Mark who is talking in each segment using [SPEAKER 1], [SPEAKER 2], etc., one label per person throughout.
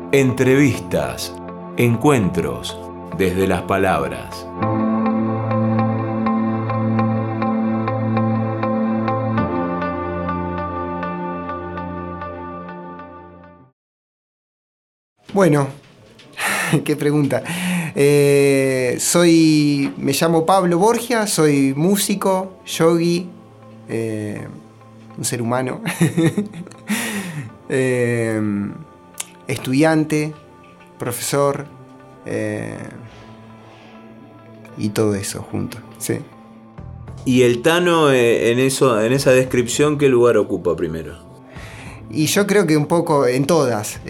[SPEAKER 1] Entrevistas, encuentros desde las palabras.
[SPEAKER 2] Bueno, qué pregunta. Me llamo Pablo Borgia, soy músico, yogi, un ser humano, estudiante, profesor, y todo eso junto, sí.
[SPEAKER 1] ¿Y el Tano en esa descripción qué lugar ocupa primero?
[SPEAKER 2] Y yo creo que un poco en todas,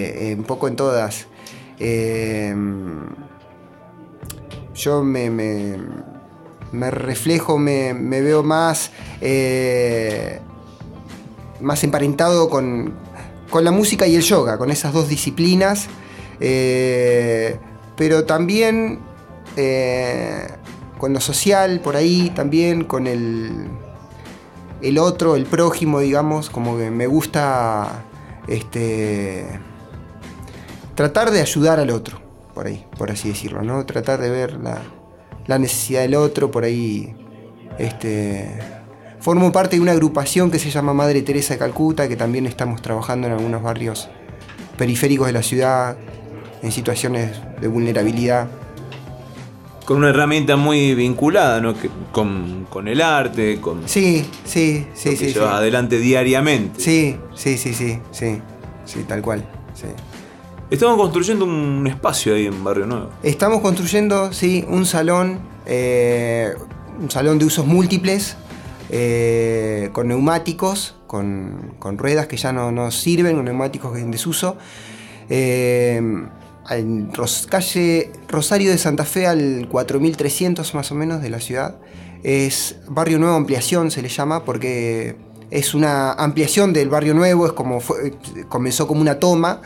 [SPEAKER 2] yo me reflejo, me veo más emparentado con la música y el yoga, con esas dos disciplinas, pero también con lo social, por ahí, también con el otro, el prójimo, digamos, como que me gusta tratar de ayudar al otro, por ahí, por así decirlo, ¿no? Tratar de ver la necesidad del otro, por ahí. Formo parte de una agrupación que se llama Madre Teresa de Calcuta, que también estamos trabajando en algunos barrios periféricos de la ciudad, en situaciones de vulnerabilidad.
[SPEAKER 1] Con una herramienta muy vinculada, ¿no? Con el arte, con
[SPEAKER 2] sí,
[SPEAKER 1] llevas adelante diariamente.
[SPEAKER 2] Sí, tal cual, sí.
[SPEAKER 1] Estamos construyendo un espacio ahí en Barrio Nuevo.
[SPEAKER 2] Estamos construyendo, sí, un salón de usos múltiples, con neumáticos, con ruedas que ya no sirven, con neumáticos en desuso. En calle Rosario de Santa Fe al 4300 más o menos de la ciudad. Es Barrio Nuevo Ampliación, se le llama, porque es una ampliación del Barrio Nuevo, comenzó como una toma.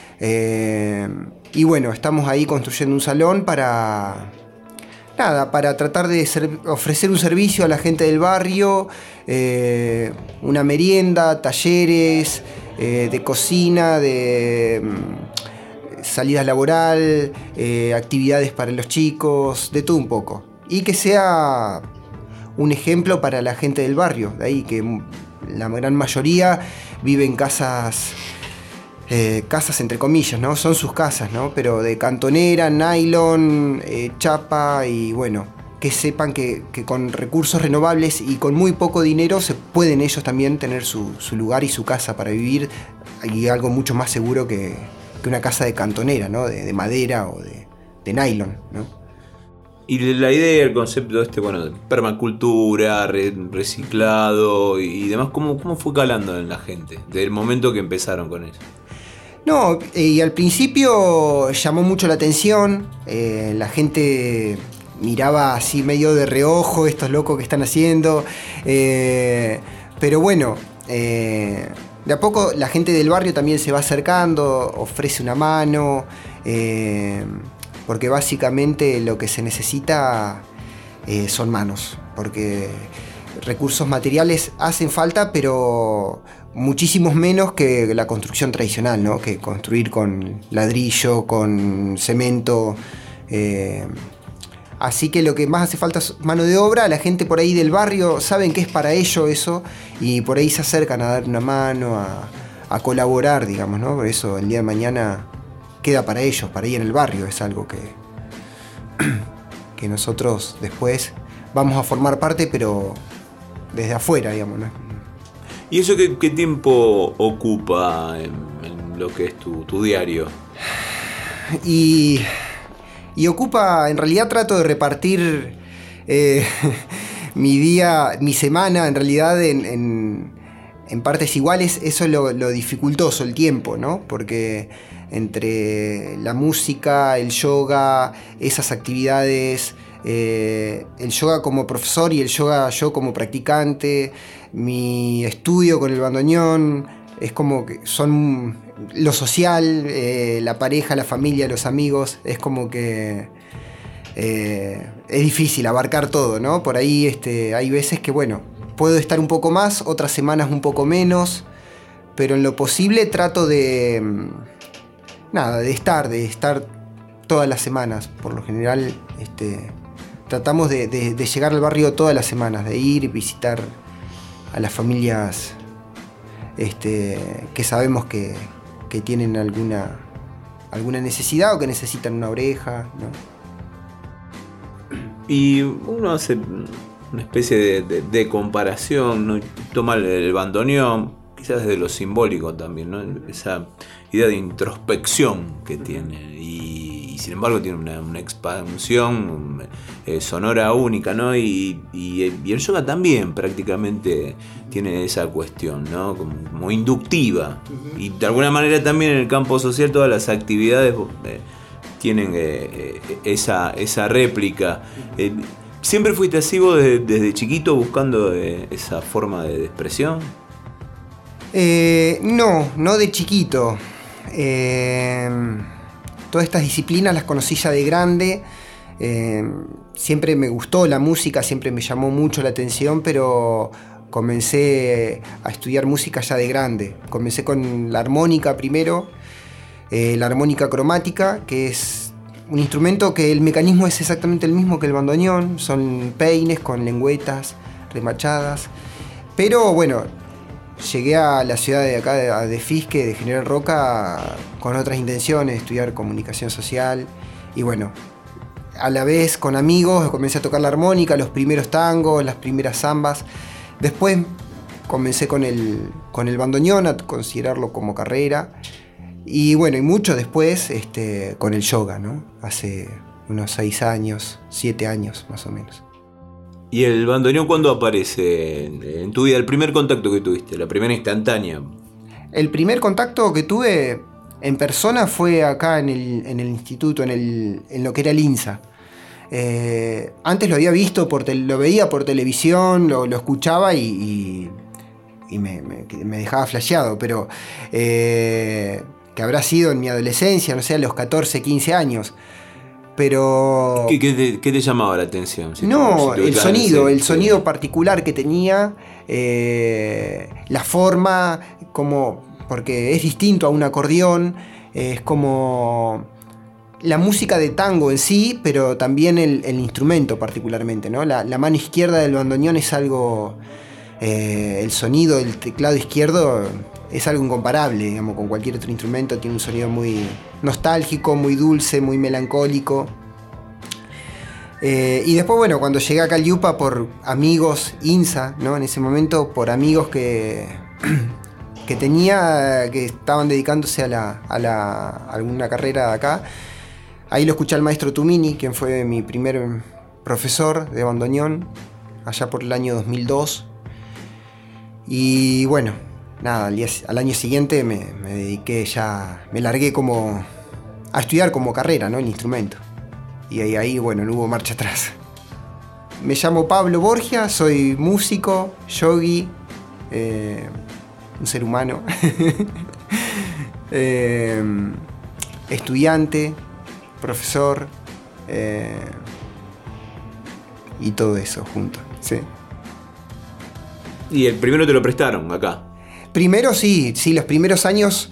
[SPEAKER 2] Y bueno, estamos ahí construyendo un salón para tratar de ofrecer un servicio a la gente del barrio, una merienda, talleres de cocina, de salida laboral, actividades para los chicos, de todo un poco. Y que sea un ejemplo para la gente del barrio, de ahí que la gran mayoría vive en casas entre comillas, ¿no? Son sus casas, ¿no? Pero de cantonera, nylon, chapa, y bueno, que sepan que con recursos renovables y con muy poco dinero se pueden ellos también tener su lugar y su casa para vivir, y algo mucho más seguro que una casa de cantonera, ¿no? De madera o de nylon, ¿no?
[SPEAKER 1] Y la idea, el concepto de permacultura, reciclado y demás, ¿cómo fue calando en la gente desde el momento que empezaron con eso?
[SPEAKER 2] No, y al principio llamó mucho la atención, la gente miraba así medio de reojo estos locos que están haciendo, pero bueno, de a poco la gente del barrio también se va acercando, ofrece una mano, porque básicamente lo que se necesita son manos, porque recursos materiales hacen falta, pero muchísimos menos que la construcción tradicional, ¿no? Que construir con ladrillo, con cemento. Así que lo que más hace falta es mano de obra. La gente por ahí del barrio saben que es para ello eso, y por ahí se acercan a dar una mano, a colaborar, digamos, ¿no? Por eso el día de mañana queda para ellos, para ir en el barrio. Es algo que nosotros después vamos a formar parte, pero desde afuera, digamos, ¿no?
[SPEAKER 1] ¿Y eso qué tiempo ocupa en lo que es tu diario?
[SPEAKER 2] Y ocupa, en realidad trato de repartir mi semana, en realidad, en partes iguales. Eso es lo dificultoso, el tiempo, ¿no? Porque entre la música, el yoga, esas actividades, el yoga como profesor y el yoga yo como practicante, mi estudio con el bandoneón, es como que son lo social, la pareja, la familia, los amigos, es como que es difícil abarcar todo, ¿no? Por ahí hay veces que, bueno, puedo estar un poco más, otras semanas un poco menos, pero en lo posible trato de nada, de estar todas las semanas. Por lo general, tratamos de llegar al barrio todas las semanas, de ir, visitar a las familias que sabemos que tienen alguna necesidad o que necesitan una oreja, ¿no?
[SPEAKER 1] Y uno hace una especie de comparación, ¿no? Toma el bandoneón, quizás desde lo simbólico también, ¿no? Esa idea de introspección que tiene, y sin embargo tiene una expansión sonora única, ¿no? Y el yoga también prácticamente tiene esa cuestión, ¿no? Como inductiva. Uh-huh. Y de alguna manera también en el campo social todas las actividades tienen esa réplica. ¿Siempre fuiste así vos desde chiquito buscando esa forma de expresión?
[SPEAKER 2] No de chiquito. Todas estas disciplinas las conocí ya de grande. Siempre me gustó la música, siempre me llamó mucho la atención, pero comencé a estudiar música ya de grande. Comencé con la armónica primero, la armónica cromática, que es un instrumento que el mecanismo es exactamente el mismo que el bandoneón, son peines con lengüetas remachadas, pero bueno, llegué a la ciudad de acá, de Fisque, de General Roca, con otras intenciones, de estudiar comunicación social, y bueno, a la vez con amigos comencé a tocar la armónica, los primeros tangos, las primeras zambas. Después comencé con el bandoneón, a considerarlo como carrera. Y bueno, y mucho después con el yoga, ¿no? Hace unos 6 años, 7 años más o menos.
[SPEAKER 1] ¿Y el bandoneón cuándo aparece en tu vida? El primer contacto que tuviste, la primera instantánea.
[SPEAKER 2] El primer contacto que tuve en persona fue acá en el instituto, en lo que era el INSA. Antes lo había visto, lo veía por televisión, lo escuchaba y me dejaba flasheado, pero que habrá sido en mi adolescencia, no sé, a los 14, 15 años. Pero...
[SPEAKER 1] ¿Qué te llamaba la atención?
[SPEAKER 2] El sonido particular que tenía, la forma, porque es distinto a un acordeón, es como la música de tango en sí, pero también el instrumento particularmente, ¿no? La mano izquierda del bandoneón es algo... el sonido del teclado izquierdo es algo incomparable, digamos, con cualquier otro instrumento. Tiene un sonido muy nostálgico, muy dulce, muy melancólico. Y después, bueno, cuando llegué acá al Yupa por amigos INSA, ¿no? En ese momento, por amigos que tenía, que estaban dedicándose a alguna carrera de acá. Ahí lo escuché al maestro Tumini, quien fue mi primer profesor de bandoneón, allá por el año 2002. Y bueno, nada, al año siguiente me dediqué me largué a estudiar como carrera, ¿no? El instrumento. Y ahí, bueno, no hubo marcha atrás. Me llamo Pablo Borgia, soy músico, yogi, un ser humano, estudiante, profesor, y todo eso junto, sí.
[SPEAKER 1] ¿Y el primero te lo prestaron acá?
[SPEAKER 2] Primero sí, los primeros años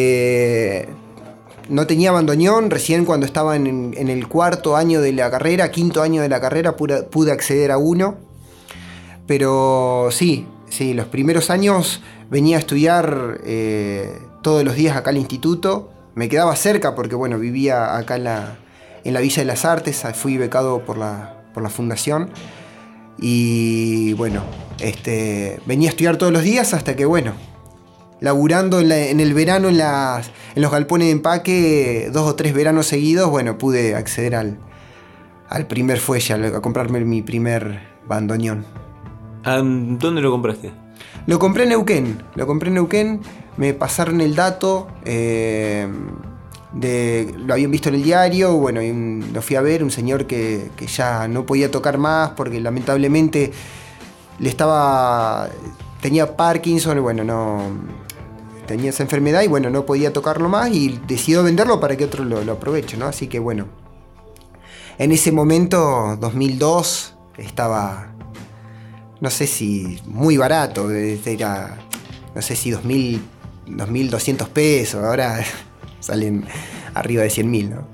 [SPEAKER 2] no tenía bandoneón. Recién cuando estaba en el 4º año de la carrera, 5º año de la carrera, pude acceder a uno. Pero sí, los primeros años venía a estudiar todos los días acá al instituto. Me quedaba cerca porque bueno, vivía acá en la Villa de las Artes, fui becado por la fundación. Y bueno, venía a estudiar todos los días hasta que, bueno, laburando en el verano en los galpones de empaque 2 o 3 veranos seguidos, bueno, pude acceder al primer fuelle, a comprarme mi primer bandoneón.
[SPEAKER 1] ¿Dónde lo compraste?
[SPEAKER 2] Lo compré en Neuquén, me pasaron el dato, lo habían visto en el diario, bueno, y lo fui a ver, un señor que ya no podía tocar más porque lamentablemente tenía Parkinson, bueno, no tenía esa enfermedad y bueno, no podía tocarlo más y decidió venderlo para que otro lo aproveche, ¿no? Así que bueno, en ese momento, 2002, estaba, no sé si muy barato, era, no sé si 2.200 pesos, ahora salen arriba de 100.000, ¿no?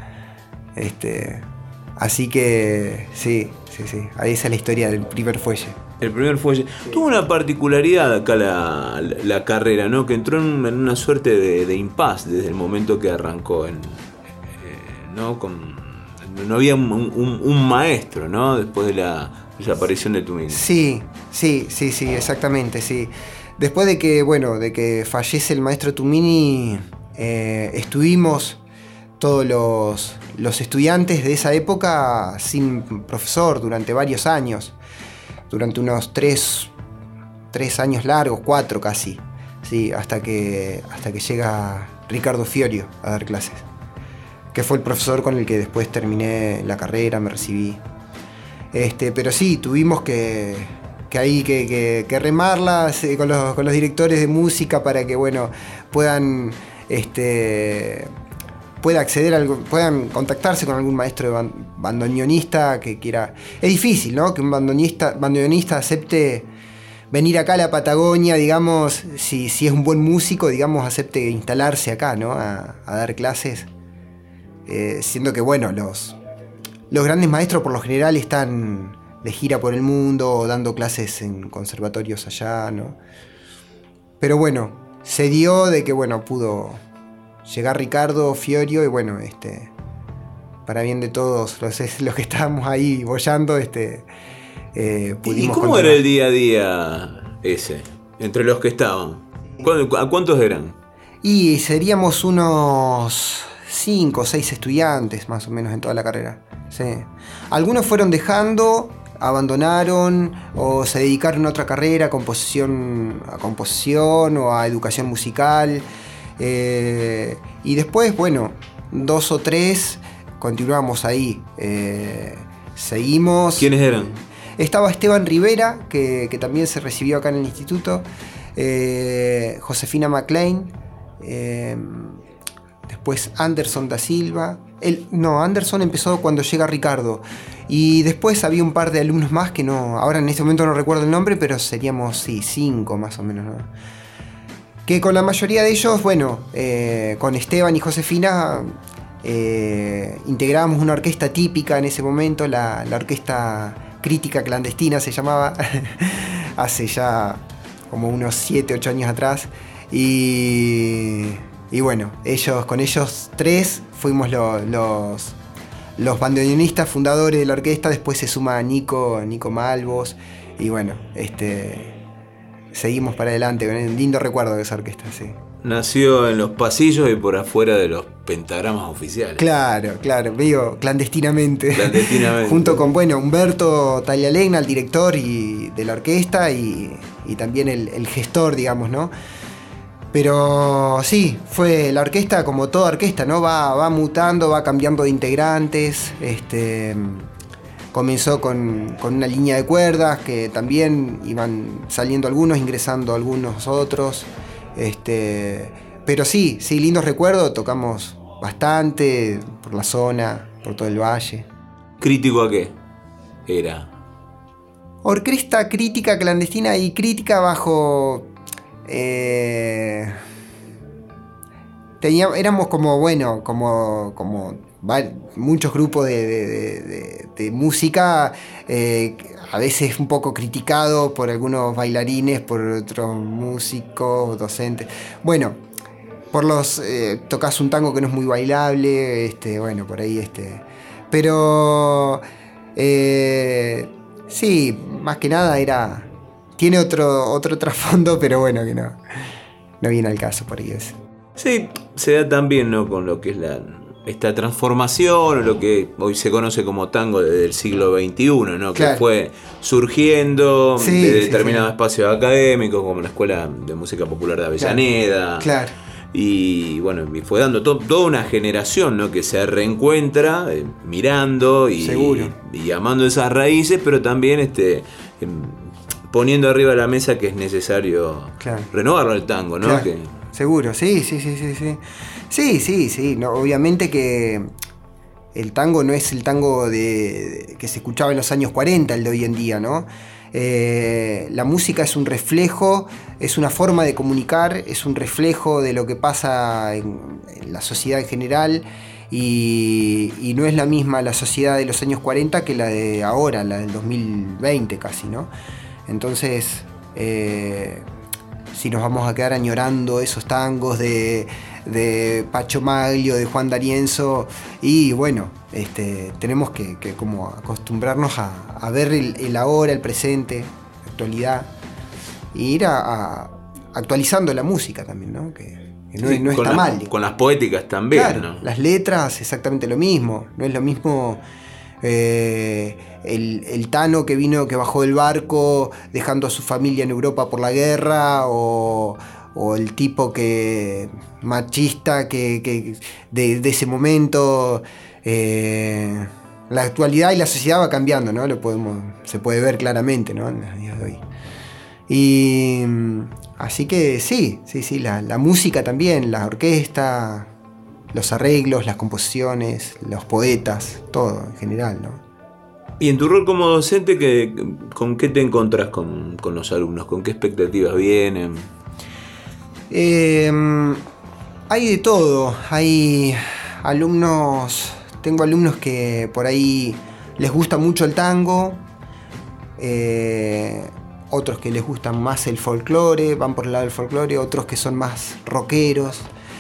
[SPEAKER 2] Así que sí. Ahí esa es la historia del primer fuelle.
[SPEAKER 1] El primer fuelle. Tuvo una particularidad acá la carrera, ¿no? Que entró en una suerte de impasse desde el momento que arrancó. ¿No? No había un maestro, ¿no? Después de la desaparición de Tumini.
[SPEAKER 2] Sí, exactamente, sí. Después de que fallece el maestro Tumini, estuvimos todos los estudiantes de esa época sin profesor durante varios años. Durante unos 3 años largos, 4 casi. Sí, hasta que llega Ricardo Fiorio a dar clases. Que fue el profesor con el que después terminé la carrera, me recibí. Pero sí, tuvimos que remarla con los directores de música para que puedan puedan contactarse con algún maestro de bandoneonista que quiera. Es difícil, ¿no? Que un bandoneonista acepte venir acá a la Patagonia, digamos, si es un buen músico, digamos, acepte instalarse acá, ¿no? A dar clases. Siendo que, los grandes maestros por lo general están de gira por el mundo o dando clases en conservatorios allá, ¿no? Pero se dio de que, pudo llegar Ricardo Fiorio y para bien de todos los que estábamos ahí boyando, pudimos.
[SPEAKER 1] ¿Y cómo era el día a día ese, entre los que estaban? ¿A cuántos eran?
[SPEAKER 2] Y seríamos unos 5 o 6 estudiantes más o menos en toda la carrera. Sí. Algunos fueron dejando, abandonaron o se dedicaron a otra carrera, a composición o a educación musical. Y después, 2 o 3 continuamos ahí. Seguimos.
[SPEAKER 1] ¿Quiénes eran?
[SPEAKER 2] Estaba Esteban Rivera, que también se recibió acá en el instituto. Josefina McLean. Después Anderson da Silva. Anderson empezó cuando llega Ricardo. Y después había un par de alumnos más que ahora en este momento no recuerdo el nombre, pero seríamos 5 más o menos, ¿no? Que con la mayoría de ellos, con Esteban y Josefina integrábamos una orquesta típica en ese momento, la Orquesta Crítica Clandestina se llamaba, hace ya como unos 7, 8 años atrás. Y con ellos 3 fuimos los bandoneonistas fundadores de la orquesta. Después se suma Nico Malvos. Y seguimos para adelante, con un lindo recuerdo de esa orquesta, sí.
[SPEAKER 1] Nació en los pasillos y por afuera de los pentagramas oficiales.
[SPEAKER 2] Claro, medio clandestinamente. Junto con, Humberto Taglialegna, el director de la orquesta, y también el gestor, digamos, ¿no? Pero sí, fue la orquesta como toda orquesta, ¿no? Va mutando, va cambiando de integrantes. Comenzó con una línea de cuerdas que también iban saliendo algunos, ingresando algunos otros. Pero sí, lindos recuerdos, tocamos bastante por la zona, por todo el valle.
[SPEAKER 1] ¿Crítico a qué era?
[SPEAKER 2] Orquesta Crítica Clandestina y crítica bajo... éramos como muchos grupos de música, a veces un poco criticados por algunos bailarines, por otros músicos, docentes. Tocas un tango que no es muy bailable, por ahí, pero sí, más que nada tiene otro trasfondo, pero que no viene al caso por ahí eso.
[SPEAKER 1] Sí, se da también, ¿no? Con lo que es esta transformación, o lo que hoy se conoce como tango desde el siglo XXI, ¿no?
[SPEAKER 2] Claro.
[SPEAKER 1] Que fue surgiendo de determinados espacios académicos, como la Escuela de Música Popular de Avellaneda.
[SPEAKER 2] Claro.
[SPEAKER 1] Y fue dando toda una generación, ¿no? Que se reencuentra mirando y amando esas raíces, pero también poniendo arriba de la mesa que es necesario renovarlo el tango, ¿no?
[SPEAKER 2] Claro. Seguro, sí. Sí, no, obviamente que el tango no es el tango que se escuchaba en los años 40, el de hoy en día, ¿no? La música es un reflejo, es una forma de comunicar, es un reflejo de lo que pasa en la sociedad en general, y no es la misma la sociedad de los años 40 que la de ahora, la del 2020 casi, ¿no? Entonces, si nos vamos a quedar añorando esos tangos de Pacho Maglio, de Juan D'Arienzo, y bueno, tenemos que como acostumbrarnos a ver el ahora, el presente, la actualidad, e ir a actualizando la música también, ¿no? Que no,
[SPEAKER 1] Sí,
[SPEAKER 2] no está mal.
[SPEAKER 1] Con las poéticas también,
[SPEAKER 2] Claro,
[SPEAKER 1] ¿no?
[SPEAKER 2] las letras, exactamente lo mismo. No es lo mismo el Tano que bajó del barco dejando a su familia en Europa por la guerra, o el tipo machista que de ese momento. La actualidad y la sociedad va cambiando, ¿no? Se puede ver claramente, ¿no? En los días de hoy. Y así que sí, la música también, la orquesta, los arreglos, las composiciones, los poetas, todo en general, ¿no?
[SPEAKER 1] Y en tu rol como docente, ¿con qué te encontrás con los alumnos? ¿Con qué expectativas vienen?
[SPEAKER 2] Hay de todo. Tengo alumnos que por ahí les gusta mucho el tango, otros que les gustan más el folclore, van por el lado del folclore, otros que son más rockeros.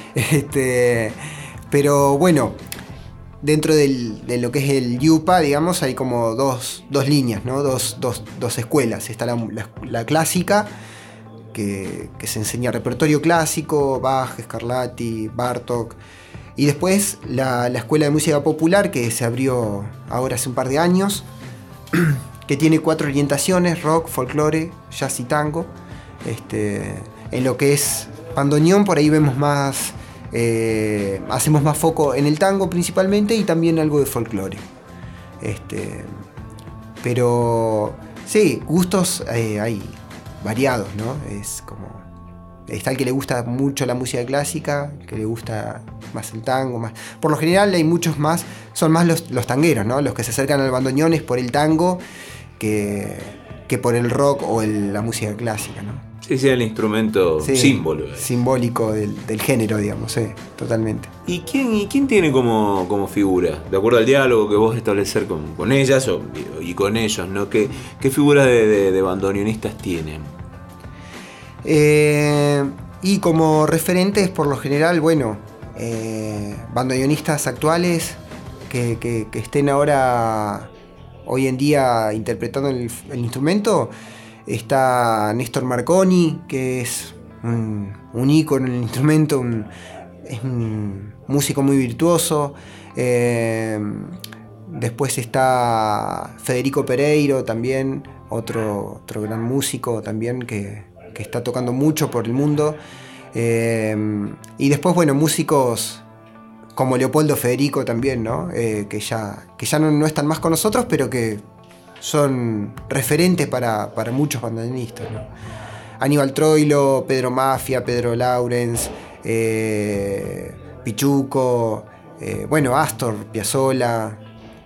[SPEAKER 2] Pero bueno, dentro de lo que es el YUPA, digamos, hay como dos líneas, ¿no? Dos escuelas. Está la clásica, que se enseña repertorio clásico, Bach, Scarlatti, Bartók. Y después la Escuela de Música Popular, que se abrió ahora hace un par de años, que tiene 4 orientaciones: rock, folclore, jazz y tango. En lo que es bandoneón, por ahí vemos más, hacemos más foco en el tango principalmente, y también algo de folclore. Pero sí, gustos hay variados, ¿no? Está el que le gusta mucho la música clásica, el que le gusta más el tango, más. Por lo general hay muchos más, son más los tangueros, ¿no? Los que se acercan al bandoneón es por el tango que por el rock o la música clásica, ¿no?
[SPEAKER 1] Sí, el instrumento símbolo.
[SPEAKER 2] Simbólico del género, digamos, totalmente.
[SPEAKER 1] ¿Y quién tiene como figura, de acuerdo al diálogo que vos establecer con ellas y con ellos, ¿no? ¿Qué figuras de bandoneonistas tienen?
[SPEAKER 2] Y como referentes, por lo general, bueno, bandoneonistas actuales que estén hoy en día interpretando el instrumento, está Néstor Marconi, que es un ícono en el instrumento, es un músico muy virtuoso. Después está Federico Pereiro, también, otro gran músico también que está tocando mucho por el mundo. Y después, bueno, músicos como Leopoldo Federico también, ¿no? Que ya no están más con nosotros, pero que son referentes para muchos bandoneonistas, ¿no? Aníbal Troilo, Pedro Mafia, Pedro Laurens, Pichuco, bueno, Astor Piazzolla.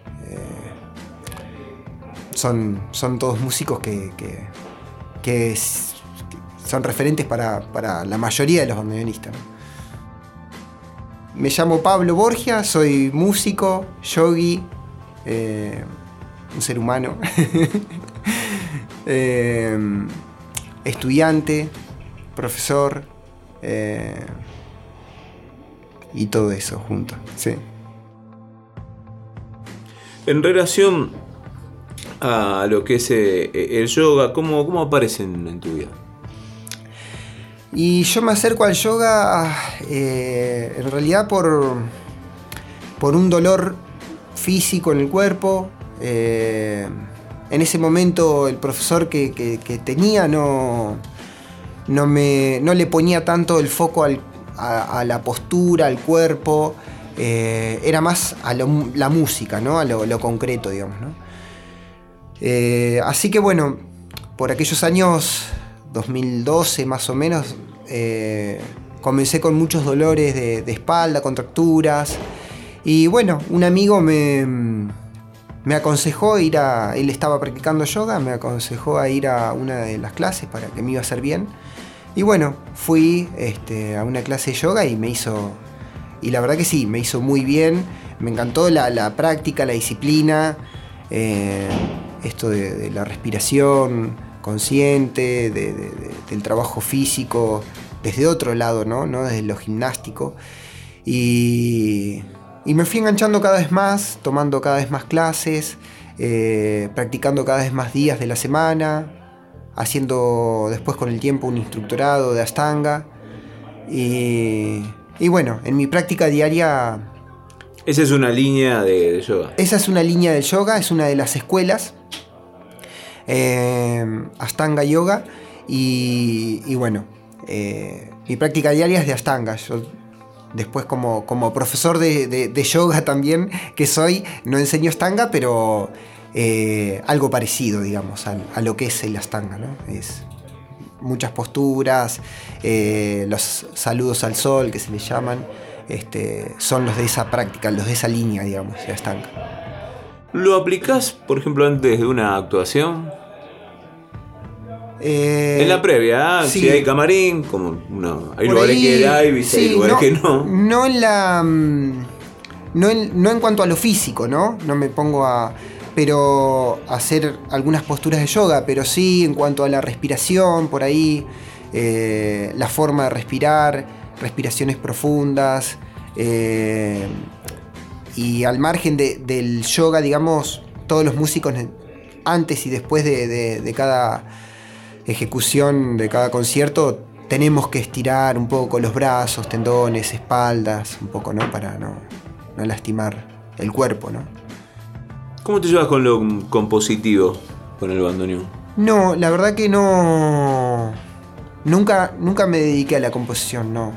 [SPEAKER 2] Son todos músicos que son referentes para la mayoría de los bandoneonistas, ¿no? Me llamo Pablo Borgia, soy músico, yogi, un ser humano, estudiante, profesor, y todo eso junto, sí.
[SPEAKER 1] En relación a lo que es el yoga, ¿cómo aparecen en tu vida?
[SPEAKER 2] Y yo me acerco al yoga en realidad por un dolor físico en el cuerpo. En ese momento el profesor que tenía no le ponía tanto el foco a la postura, al cuerpo. Era más a la música, ¿no? A lo concreto, digamos, ¿no? Así que bueno, por aquellos años 2012 más o menos, comencé con muchos dolores de espalda, contracturas, y bueno, un amigo me me aconsejó él estaba practicando yoga, me aconsejó a ir a una de las clases para que me iba a hacer bien. Y bueno, fui a una clase de yoga y y la verdad que sí, me hizo muy bien. Me encantó la práctica, la disciplina, esto de la respiración consciente, del trabajo físico, desde otro lado, ¿no? Desde lo gimnástico. Y me fui enganchando cada vez más, tomando cada vez más clases, practicando cada vez más días de la semana, haciendo después con el tiempo un instructorado de Ashtanga. Y bueno, en mi práctica diaria...
[SPEAKER 1] Esa es una línea de yoga.
[SPEAKER 2] Esa es una línea del yoga, es una de las escuelas, Ashtanga Yoga. Y bueno, mi práctica diaria es de Ashtanga. Yo después como profesor de yoga también que soy, no enseño Ashtanga, pero algo parecido, digamos, a lo que es el Ashtanga, ¿no? Es muchas posturas, los saludos al sol que se le llaman, son los de esa práctica, los de esa línea, digamos, de Ashtanga.
[SPEAKER 1] ¿Lo aplicás, por ejemplo, antes de una actuación? En la previa,
[SPEAKER 2] sí.
[SPEAKER 1] Si hay camarín, como hay lugares que hay,
[SPEAKER 2] sí,
[SPEAKER 1] hay lugares que no.
[SPEAKER 2] No en la. No en cuanto a lo físico, ¿no? No me pongo a hacer algunas posturas de yoga, pero sí en cuanto a la respiración, por ahí, la forma de respirar, respiraciones profundas, y al margen del yoga, digamos, todos los músicos antes y después de cada ejecución, de cada concierto, tenemos que estirar un poco los brazos, tendones, espaldas, un poco, ¿no? Para no lastimar el cuerpo, ¿no?
[SPEAKER 1] ¿Cómo te llevas con lo compositivo, con el bandoneón?
[SPEAKER 2] No, la verdad que no. Nunca me dediqué a la composición, no.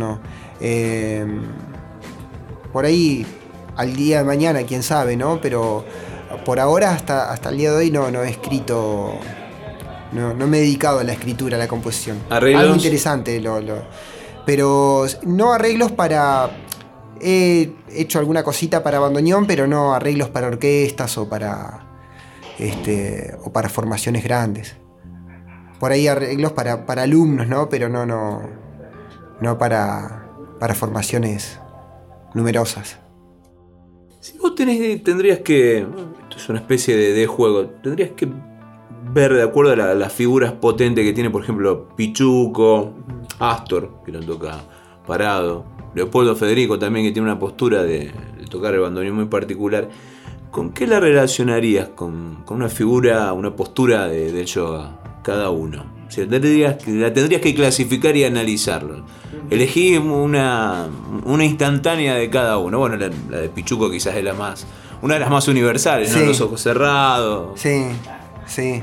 [SPEAKER 2] Por ahí, al día de mañana, quién sabe, ¿no? Pero por ahora, hasta el día de hoy, no he escrito. No me he dedicado a la escritura, a la composición.
[SPEAKER 1] ¿Arreglos?
[SPEAKER 2] Algo interesante, pero no arreglos para... He hecho alguna cosita para bandoneón, pero no arreglos para orquestas o para formaciones grandes. Por ahí arreglos para alumnos, ¿no? Pero no para formaciones numerosas.
[SPEAKER 1] Si vos tendrías que... Esto es una especie de juego. Tendrías que ver, de acuerdo a las figuras potentes que tiene, por ejemplo, Pichuco, Astor, que lo toca parado, Leopoldo Federico también, que tiene una postura de tocar el bandoneón muy particular. ¿Con qué la relacionarías con una figura, una postura del yoga, cada uno? O sea, la tendrías que clasificar y analizarlo. Elegí una instantánea de cada uno. Bueno, la de Pichuco quizás es una de las más universales, ¿no?
[SPEAKER 2] Sí.
[SPEAKER 1] Los ojos cerrados.
[SPEAKER 2] Sí.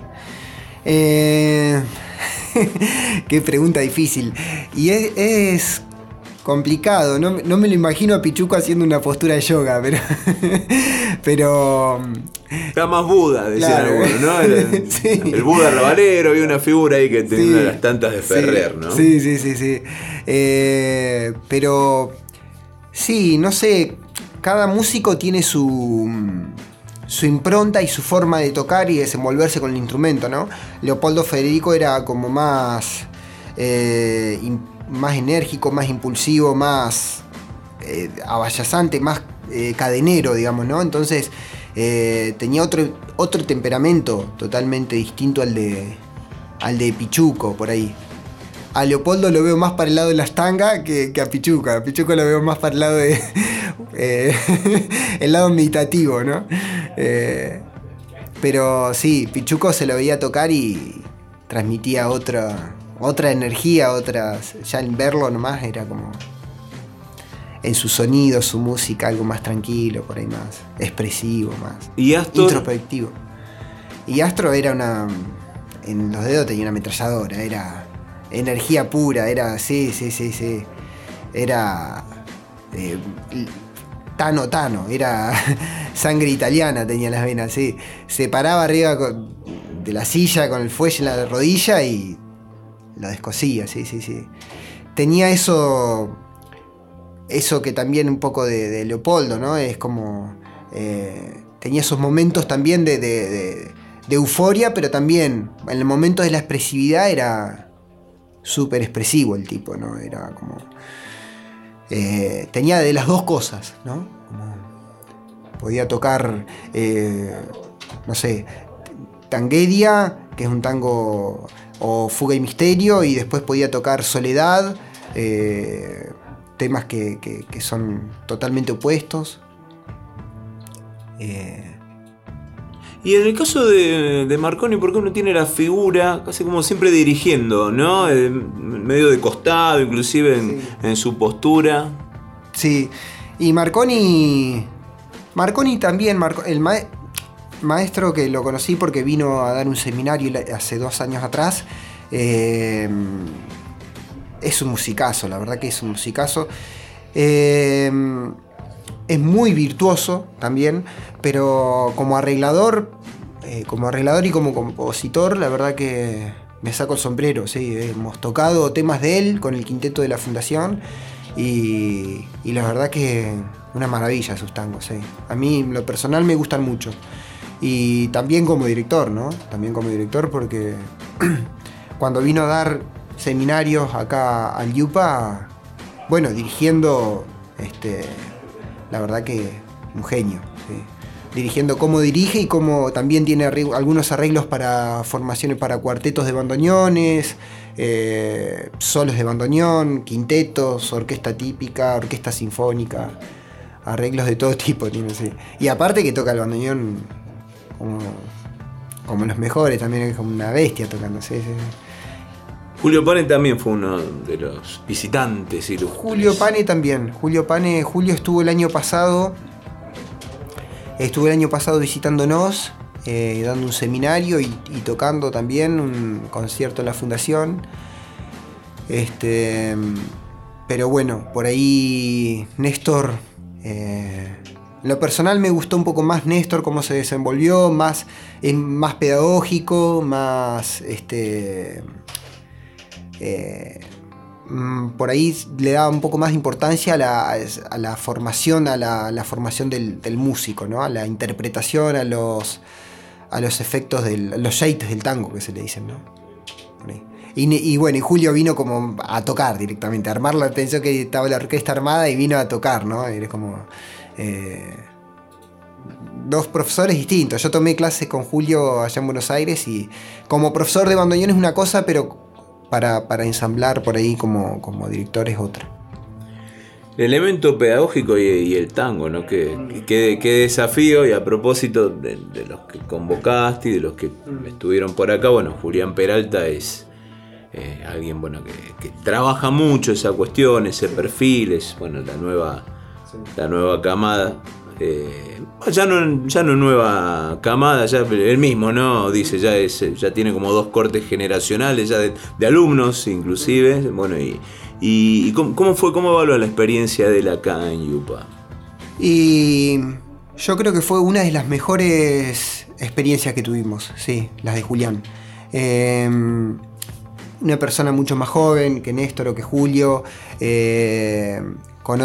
[SPEAKER 2] Qué pregunta difícil. Y es complicado. No me lo imagino a Pichuco haciendo una postura de yoga, pero
[SPEAKER 1] Era más Buda, decían
[SPEAKER 2] claro.
[SPEAKER 1] algunos, ¿no?
[SPEAKER 2] Sí.
[SPEAKER 1] El Buda rabalero, había una figura ahí que tenía una de las tantas de Ferrer, ¿no?
[SPEAKER 2] Sí. Pero sí, no sé, cada músico tiene su impronta y su forma de tocar y desenvolverse con el instrumento, ¿no? Leopoldo Federico era como más enérgico, más impulsivo, más abayazante, más cadenero, digamos, ¿no? Entonces tenía otro temperamento totalmente distinto al de Pichuco, por ahí. A Leopoldo lo veo más para el lado de la Ashtanga que a Pichuco. A Pichuco lo veo más para el lado el lado meditativo, ¿no? Pero sí, Pichuco se lo veía tocar y transmitía otra energía, ya en verlo nomás era como en su sonido, su música, algo más tranquilo, por ahí más expresivo, más
[SPEAKER 1] ¿Y Astor?
[SPEAKER 2] Introspectivo. Y Astro era en los dedos tenía una ametralladora, era energía pura, era sí. Era Tano, era sangre italiana, tenía las venas, sí. Se paraba arriba de la silla con el fuelle en la rodilla y lo descosía, sí. Tenía eso que también un poco de Leopoldo, ¿no? Es como tenía esos momentos también de euforia, pero también en el momento de la expresividad era súper expresivo el tipo, ¿no? Era como... tenía de las dos cosas, ¿no? Como podía tocar, no sé, Tanguedia, que es un tango, o Fuga y Misterio, y después podía tocar Soledad, temas que son totalmente opuestos.
[SPEAKER 1] Y en el caso de Marconi, ¿por qué uno tiene la figura casi como siempre dirigiendo, ¿no? Medio de costado, inclusive en su postura.
[SPEAKER 2] Sí, y Marconi también, el maestro que lo conocí porque vino a dar un seminario hace 2 años atrás, es un musicazo, la verdad que es un musicazo. Es muy virtuoso también, pero como arreglador y como compositor, la verdad que me saco el sombrero, sí. Hemos tocado temas de él con el quinteto de la Fundación y la verdad que una maravilla sus tangos, sí. A mí en lo personal me gustan mucho. Y también como director, ¿no? También como director porque cuando vino a dar seminarios acá al Yupa, bueno, dirigiendo, la verdad que un genio, ¿sí? Dirigiendo cómo dirige y cómo también tiene algunos arreglos para formaciones para cuartetos de bandoneones, solos de bandoneón, quintetos, orquesta típica, orquesta sinfónica, arreglos de todo tipo tiene, sí. Y aparte que toca el bandoneón como los mejores, también es como una bestia tocando, sí, sí.
[SPEAKER 1] Julio Pane también fue uno de los visitantes ilustres.
[SPEAKER 2] Julio Pane también. Julio estuvo el año pasado visitándonos, dando un seminario y tocando también un concierto en la Fundación. Pero bueno, por ahí Néstor, en lo personal me gustó un poco más Néstor, cómo se desenvolvió, es más pedagógico, más por ahí le daba un poco más de importancia a la formación, a la formación del músico, ¿no? A la interpretación, a los efectos los shapes del tango que se le dicen, ¿no? Y bueno, y Julio vino como a tocar directamente, a armar la atención que estaba la orquesta armada y vino a tocar, ¿no? Eres como dos profesores distintos. Yo tomé clases con Julio allá en Buenos Aires y como profesor de bandoneón es una cosa, pero para ensamblar por ahí como director es otra.
[SPEAKER 1] El elemento pedagógico y el tango, ¿no? Qué desafío, y a propósito de los que convocaste y de los que estuvieron por acá, bueno, Julián Peralta es alguien, bueno, que trabaja mucho esa cuestión, ese perfil, es, bueno, la nueva camada. Ya no nueva camada, ya él mismo, ¿no? Dice, ya tiene como 2 cortes generacionales ya de alumnos inclusive. Bueno, y ¿cómo evalúa la experiencia de él acá en Yupa?
[SPEAKER 2] Y yo creo que fue una de las mejores experiencias que tuvimos, sí, las de Julián. Una persona mucho más joven que Néstor o que Julio, con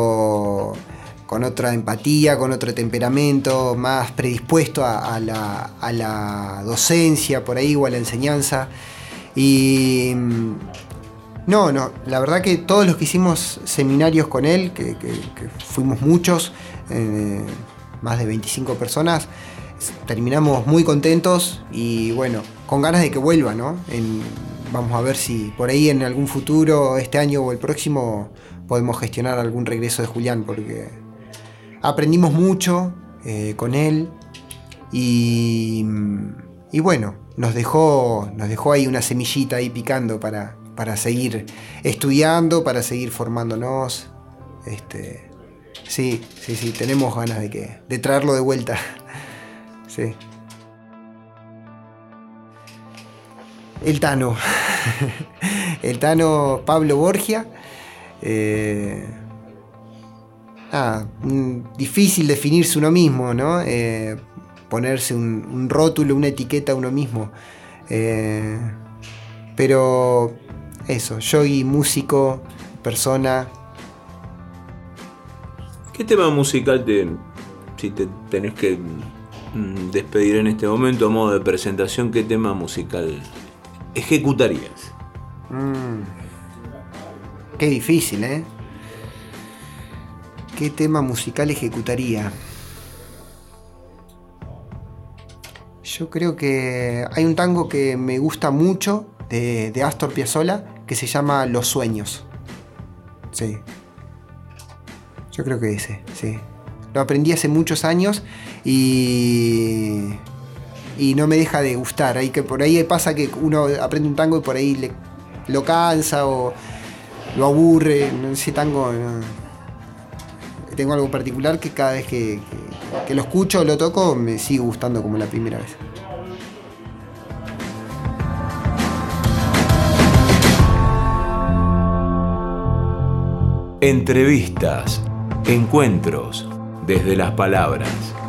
[SPEAKER 2] otra empatía, con otro temperamento, más predispuesto a la docencia por ahí o a la enseñanza. Y no, la verdad que todos los que hicimos seminarios con él, que fuimos muchos, más de 25 personas, terminamos muy contentos y bueno, con ganas de que vuelva, ¿no? Vamos a ver si por ahí en algún futuro, este año o el próximo, podemos gestionar algún regreso de Julián, porque aprendimos mucho con él y bueno, nos dejó ahí una semillita ahí picando para seguir estudiando, para seguir formándonos. Sí, tenemos ganas de traerlo de vuelta. Sí. El Tano. El Tano Pablo Borgia. Difícil definirse uno mismo, ¿no? Ponerse un rótulo, una etiqueta a uno mismo. Pero eso, yogi, músico, persona.
[SPEAKER 1] ¿Qué tema musical si te tenés que despedir en este momento a modo de presentación, ¿qué tema musical ejecutarías?
[SPEAKER 2] Qué difícil, ¿eh? ¿Qué tema musical ejecutaría? Yo creo que hay un tango que me gusta mucho de Astor Piazzolla que se llama Los Sueños. Sí. Yo creo que ese, sí. Lo aprendí hace muchos años y no me deja de gustar. Por ahí pasa que uno aprende un tango y por ahí lo cansa o lo aburre. Ese tango, no. Tengo algo particular que cada vez que lo escucho o lo toco me sigue gustando como la primera vez.
[SPEAKER 1] Entrevistas, encuentros desde las palabras.